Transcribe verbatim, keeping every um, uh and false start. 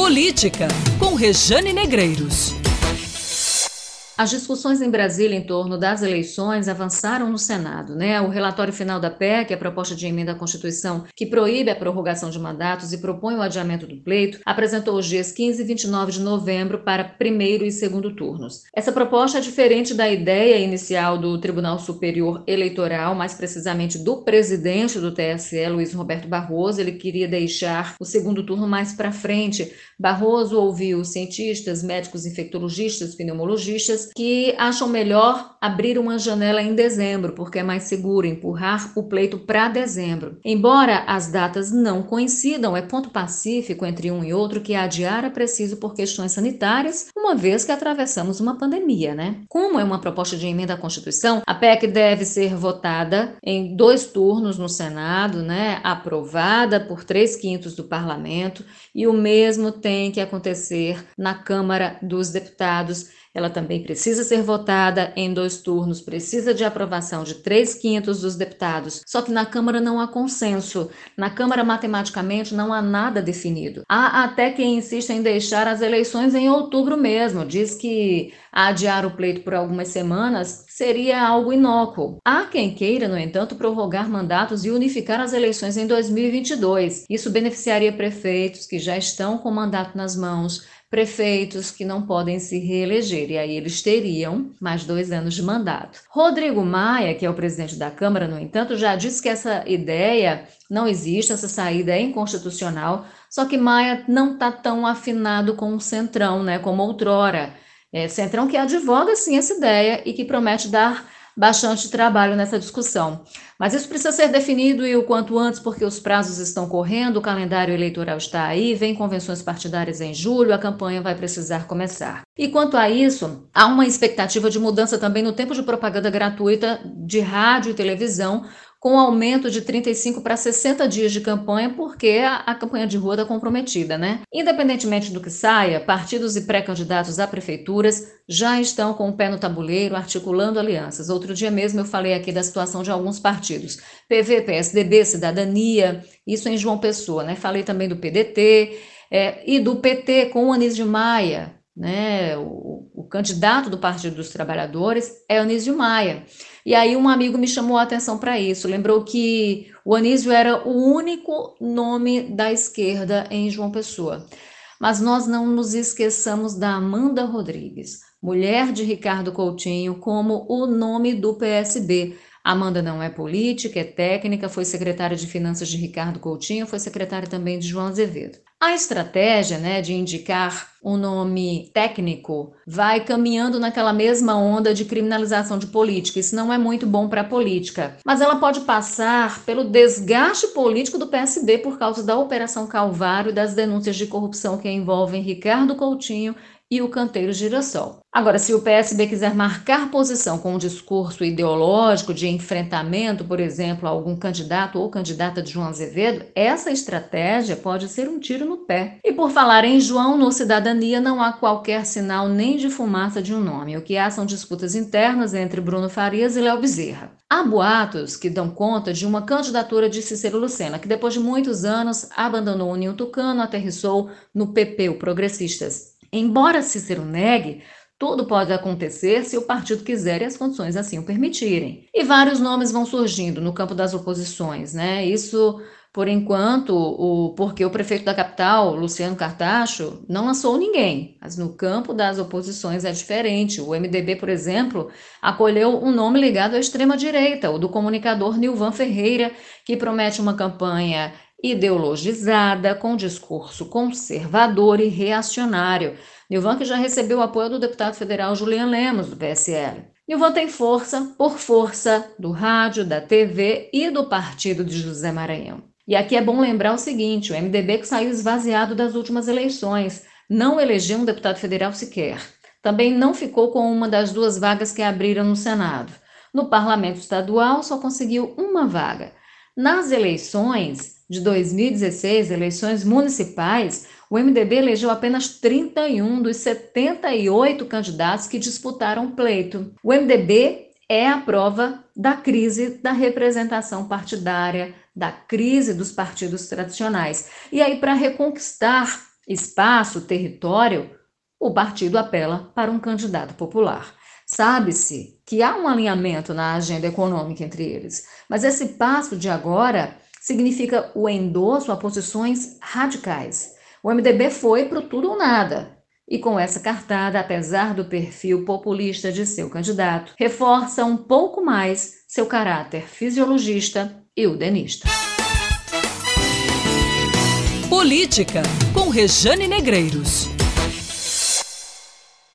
Política, com Rejane Negreiros. As discussões em Brasília em torno das eleições avançaram no Senado, né? O relatório final da P E C, a proposta de emenda à Constituição que proíbe a prorrogação de mandatos e propõe o adiamento do pleito, apresentou os dias quinze e vinte e nove de novembro para primeiro e segundo turnos. Essa proposta é diferente da ideia inicial do Tribunal Superior Eleitoral, mais precisamente do presidente do T S E, Luiz Roberto Barroso. Ele queria deixar o segundo turno mais para frente. Barroso ouviu cientistas, médicos infectologistas, pneumologistas, que acham melhor abrir uma janela em dezembro, porque é mais seguro empurrar o pleito para dezembro. Embora as datas não coincidam, é ponto pacífico entre um e outro que adiar é preciso por questões sanitárias, uma vez que atravessamos uma pandemia, né? Como é uma proposta de emenda à Constituição, a P E C deve ser votada em dois turnos no Senado, né? Aprovada por três quintos do parlamento, e o mesmo tem que acontecer na Câmara dos Deputados. Ela também precisa ser votada em dois turnos, precisa de aprovação de três quintos dos deputados. Só que na Câmara não há consenso. Na Câmara, matematicamente, não há nada definido. Há até quem insiste em deixar as eleições em outubro mesmo. Diz que adiar o pleito por algumas semanas seria algo inócuo. Há quem queira, no entanto, prorrogar mandatos e unificar as eleições em dois mil e vinte e dois. Isso beneficiaria prefeitos que já estão com mandato nas mãos, prefeitos que não podem se reeleger, e aí eles teriam mais dois anos de mandato. Rodrigo Maia, que é o presidente da Câmara, no entanto, já disse que essa ideia não existe, essa saída é inconstitucional, só que Maia não está tão afinado com o Centrão, né, como outrora. É, Centrão que advoga, sim, essa ideia e que promete dar bastante trabalho nessa discussão. Mas isso precisa ser definido e o quanto antes, porque os prazos estão correndo, o calendário eleitoral está aí, vem convenções partidárias em julho, a campanha vai precisar começar. E quanto a isso, há uma expectativa de mudança também no tempo de propaganda gratuita de rádio e televisão, com aumento de trinta e cinco para sessenta dias de campanha, porque a, a campanha de rua está comprometida, né? Independentemente do que saia, partidos e pré-candidatos a prefeituras já estão com o pé no tabuleiro, articulando alianças. Outro dia mesmo eu falei aqui da situação de alguns partidos, P V, P S D B, Cidadania, isso em João Pessoa, né? Falei também do P D T é, e do P T com o Anísio Maia, né? O, o candidato do Partido dos Trabalhadores é Anísio Maia. E aí um amigo me chamou a atenção para isso, lembrou que o Anísio era o único nome da esquerda em João Pessoa. Mas nós não nos esqueçamos da Amanda Rodrigues, mulher de Ricardo Coutinho, como o nome do P S B. Amanda não é política, é técnica, foi secretária de Finanças de Ricardo Coutinho, foi secretária também de João Azevedo. A estratégia, né, de indicar um nome técnico vai caminhando naquela mesma onda de criminalização de política. Isso não é muito bom para a política, mas ela pode passar pelo desgaste político do P S B por causa da Operação Calvário e das denúncias de corrupção que envolvem Ricardo Coutinho e o canteiro Girassol. Agora, se o P S B quiser marcar posição com um discurso ideológico de enfrentamento, por exemplo, a algum candidato ou candidata de João Azevedo, essa estratégia pode ser um tiro no pé. E por falar em João, no Cidadania não há qualquer sinal nem de fumaça de um nome. O que há são disputas internas entre Bruno Farias e Léo Bezerra. Há boatos que dão conta de uma candidatura de Cícero Lucena, que depois de muitos anos abandonou o Ninho Tucano, aterrissou no P P, o Progressistas. Embora Cícero negue, tudo pode acontecer se o partido quiser e as condições assim o permitirem. E vários nomes vão surgindo no campo das oposições, né? Isso, por enquanto, o, porque o prefeito da capital, Luciano Cartacho, não lançou ninguém. Mas no campo das oposições é diferente. O M D B, por exemplo, acolheu um nome ligado à extrema-direita, o do comunicador Nilvan Ferreira, que promete uma campanha ideologizada, com discurso conservador e reacionário. Nilvan que já recebeu o apoio do deputado federal Julian Lemos, do P S L. Nilvan tem força por força do rádio, da T V e do partido de José Maranhão. E aqui é bom lembrar o seguinte, o M D B que saiu esvaziado das últimas eleições, não elegeu um deputado federal sequer. Também não ficou com uma das duas vagas que abriram no Senado. No parlamento estadual só conseguiu uma vaga. Nas eleições de dois mil e dezesseis, eleições municipais, o M D B elegeu apenas trinta e um dos setenta e oito candidatos que disputaram o pleito. O M D B é a prova da crise da representação partidária, da crise dos partidos tradicionais. E aí, para reconquistar espaço, território, o partido apela para um candidato popular. Sabe-se que há um alinhamento na agenda econômica entre eles, mas esse passo de agora significa o endosso a posições radicais. O M D B foi pro tudo ou nada. E com essa cartada, apesar do perfil populista de seu candidato, reforça um pouco mais seu caráter fisiologista e udenista. Política, com Rejane Negreiros.